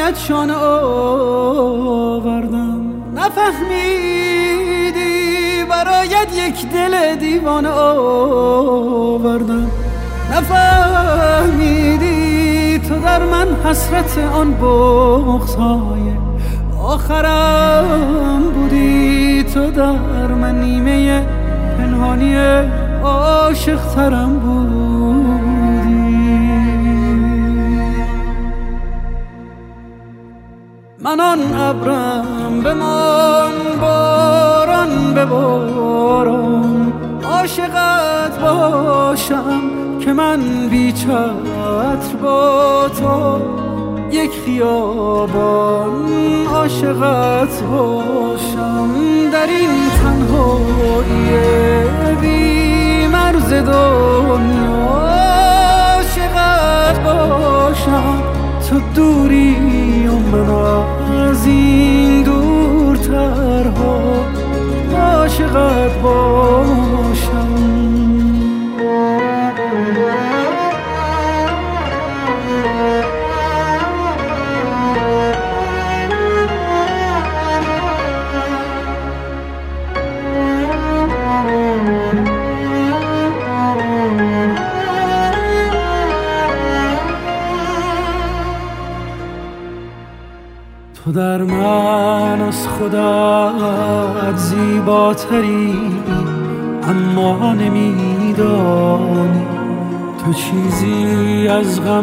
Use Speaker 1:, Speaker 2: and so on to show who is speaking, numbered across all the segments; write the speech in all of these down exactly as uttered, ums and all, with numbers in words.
Speaker 1: برایت شانه آوردم، نفهمیدی برایت یک دل دیوانه آوردم، نفهمیدی تو در من حسرت آن بغض‌های آخرم بودی، تو در من نیمه پنهانی عاشق ترم بودی. من آن ابرم بمان باران به باران، عاشقت باشم که من بی چتر با تو یک خیابان عاشقت باشم، در این تنهایی بی مرز دنیا عاشقت باشم، تو دوری و من از این دورترها عاشقت باشم. تو در من از خودت زیباتری، اما نمیدانی تو چیزی از غم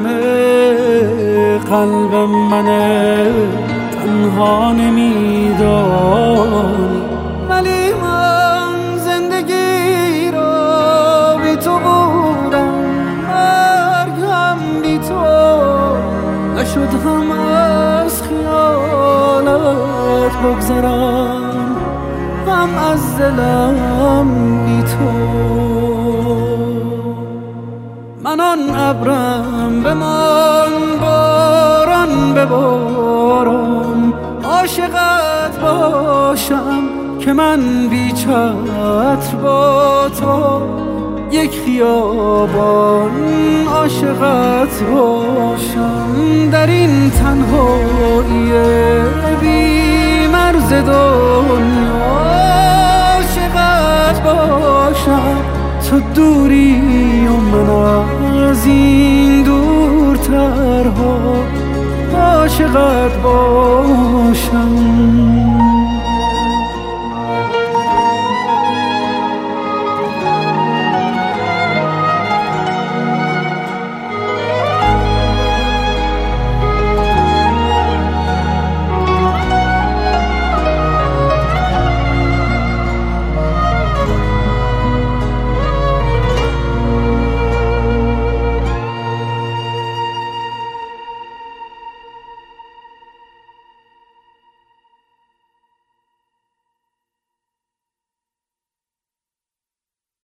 Speaker 1: قلب من تنها نمیدانی. ولی من زندگی را بی تو بودم، مرگم بی تو نشد، هم از خیالت بگذرم هم از دلم بی تو. من آن ابرم بمان باران به باران، عاشقت باشم که من بی چتر با تو یک خیابان عاشقت باشم، در این تنهایی بی مرز دنیا عاشقت باشم، تو دوری و من از این دورترها عاشقت باشم.